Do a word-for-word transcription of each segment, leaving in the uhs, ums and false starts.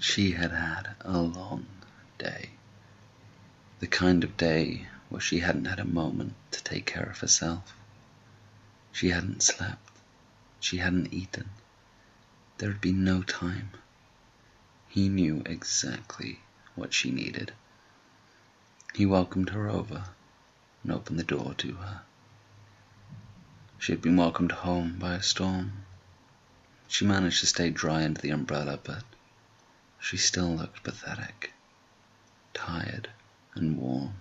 She had had a long day. The kind of day where she hadn't had a moment to take care of herself. She hadn't slept. She hadn't eaten. There had been no time. He knew exactly what she needed. He welcomed her over and opened the door to her. She had been welcomed home by a storm. She managed to stay dry under the umbrella, but she still looked pathetic, tired and worn.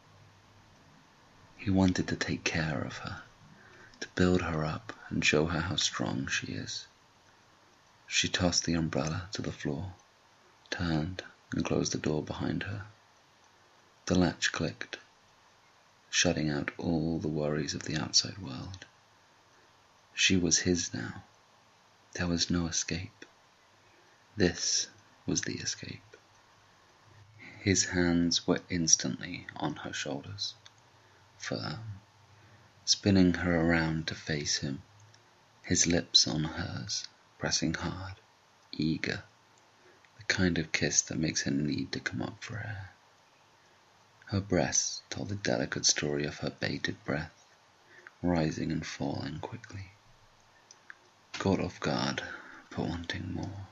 He wanted to take care of her, to build her up and show her how strong she is. She tossed the umbrella to the floor, turned and closed the door behind her. The latch clicked, shutting out all the worries of the outside world. She was his now. There was no escape. This was the escape. His hands were instantly on her shoulders, firm, spinning her around to face him, his lips on hers, pressing hard, eager, the kind of kiss that makes her need to come up for air. Her breasts told the delicate story of her bated breath, rising and falling quickly. Caught off guard, but wanting more.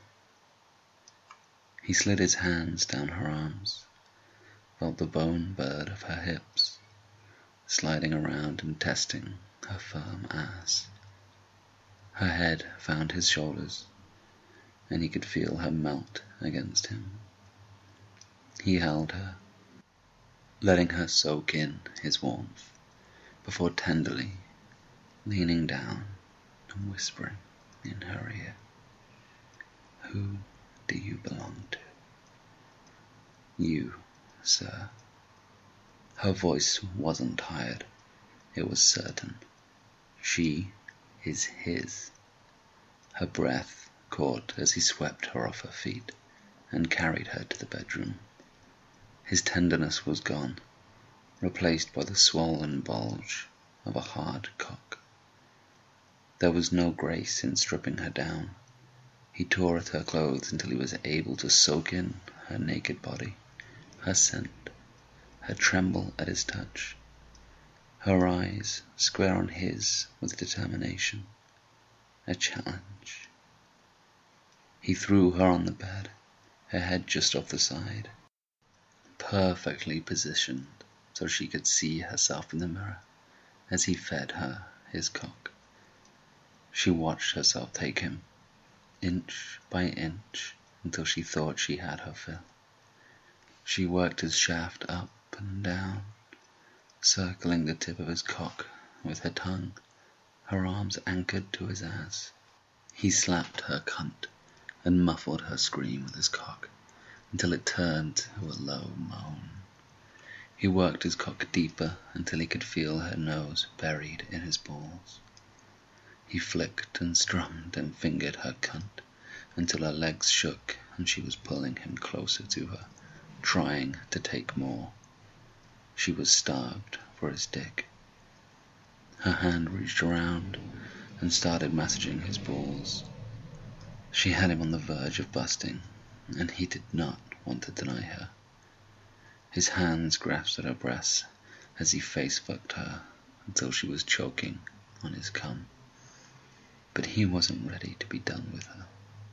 He slid his hands down her arms, felt the bone bird of her hips, sliding around and testing her firm ass. Her head found his shoulders, and he could feel her melt against him. He held her, letting her soak in his warmth, before tenderly leaning down and whispering in her ear, "Who do you belong to?" "You, sir." Her voice wasn't tired, it was certain. She is his. Her breath caught as he swept her off her feet and carried her to the bedroom. His tenderness was gone, replaced by the swollen bulge of a hard cock. There was no grace in stripping her down. He tore at her clothes until he was able to soak in her naked body, her scent, her tremble at his touch, her eyes square on his with determination, a challenge. He threw her on the bed, her head just off the side, perfectly positioned so she could see herself in the mirror as he fed her his cock. She watched herself take him, inch by inch, until she thought she had her fill. She worked his shaft up and down, circling the tip of his cock with her tongue, her arms anchored to his ass. He slapped her cunt and muffled her scream with his cock until it turned to a low moan. He worked his cock deeper until he could feel her nose buried in his balls. He flicked and strummed and fingered her cunt until her legs shook and she was pulling him closer to her, trying to take more. She was starved for his dick. Her hand reached around and started massaging his balls. She had him on the verge of busting, and he did not want to deny her. His hands grasped at her breasts as he face-fucked her until she was choking on his cum. But he wasn't ready to be done with her.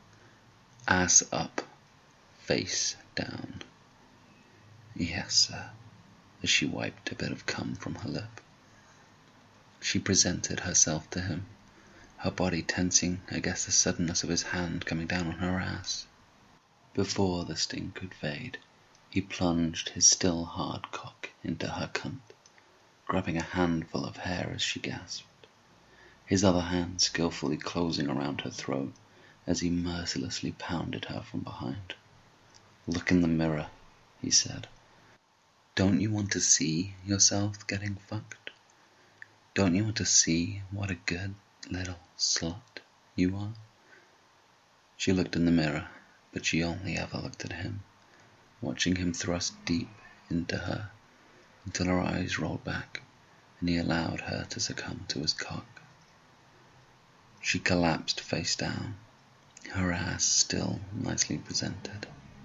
Ass up, face down. "Yes, sir," as she wiped a bit of cum from her lip. She presented herself to him, her body tensing against the suddenness of his hand coming down on her ass. Before the sting could fade, he plunged his still hard cock into her cunt, grabbing a handful of hair as she gasped, his other hand skillfully closing around her throat as he mercilessly pounded her from behind. "Look in the mirror," he said. "Don't you want to see yourself getting fucked? Don't you want to see what a good little slut you are?" She looked in the mirror, but she only ever looked at him, watching him thrust deep into her until her eyes rolled back and he allowed her to succumb to his cock. She collapsed face down, her ass still nicely presented.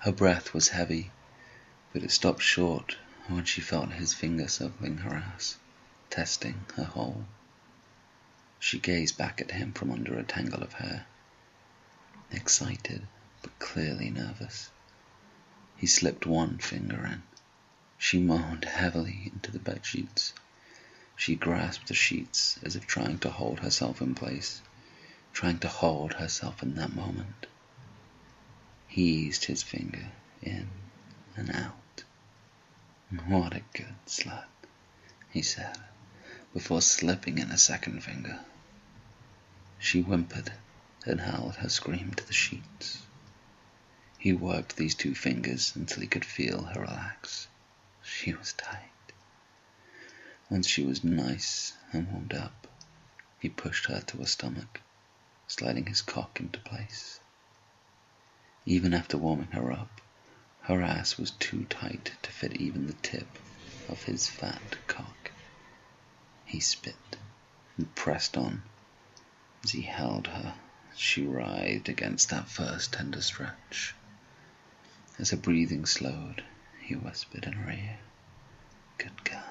Her breath was heavy, but it stopped short when she felt his finger circling her ass, testing her hole. She gazed back at him from under a tangle of hair, excited but clearly nervous. He slipped one finger in. She moaned heavily into the bedsheets. She grasped the sheets as if trying to hold herself in place, trying to hold herself in that moment. He eased his finger in and out. "What a good slut," he said, before slipping in a second finger. She whimpered and held her scream to the sheets. He worked these two fingers until he could feel her relax. She was tight. Once she was nice and warmed up, he pushed her to her stomach, sliding his cock into place. Even after warming her up, her ass was too tight to fit even the tip of his fat cock. He spit and pressed on as he held her as she writhed against that first tender stretch. As her breathing slowed, he whispered in her ear, "Good girl."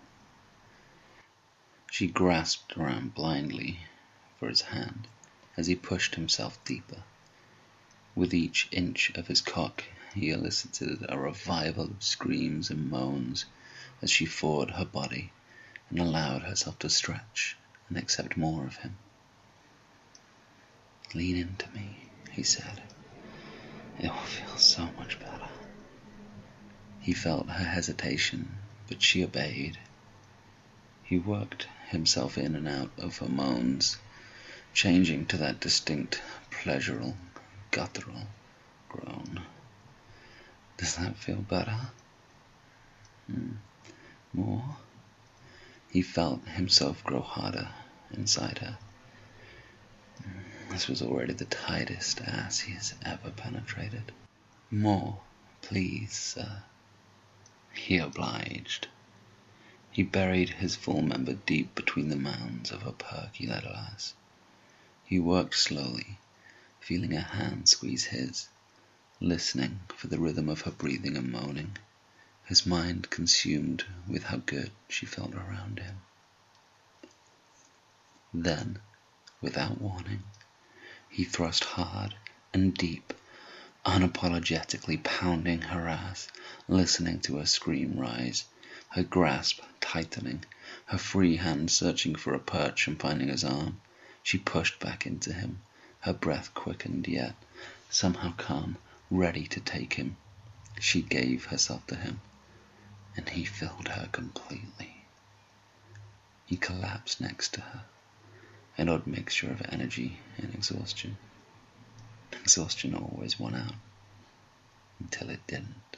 She grasped around blindly for his hand as he pushed himself deeper. With each inch of his cock, he elicited a revival of screams and moans as she forward her body and allowed herself to stretch and accept more of him. "Lean into me," he said. "It will feel so much better." He felt her hesitation, but she obeyed. He worked himself in and out of her moans, changing to that distinct, pleasurable, guttural groan. "Does that feel better? Hmm. More?" He felt himself grow harder inside her. This was already the tightest ass he has ever penetrated. "More, please, sir." He obliged. He buried his full member deep between the mounds of her perky little ass. He worked slowly, feeling her hand squeeze his, listening for the rhythm of her breathing and moaning, his mind consumed with how good she felt around him. Then, without warning, he thrust hard and deep, unapologetically pounding her ass, listening to her scream rise, her grasp tightening, her free hand searching for a perch and finding his arm. She pushed back into him, her breath quickened yet somehow calm, ready to take him. She gave herself to him, and he filled her completely. He collapsed next to her, an odd mixture of energy and exhaustion. Exhaustion always won out, until it didn't.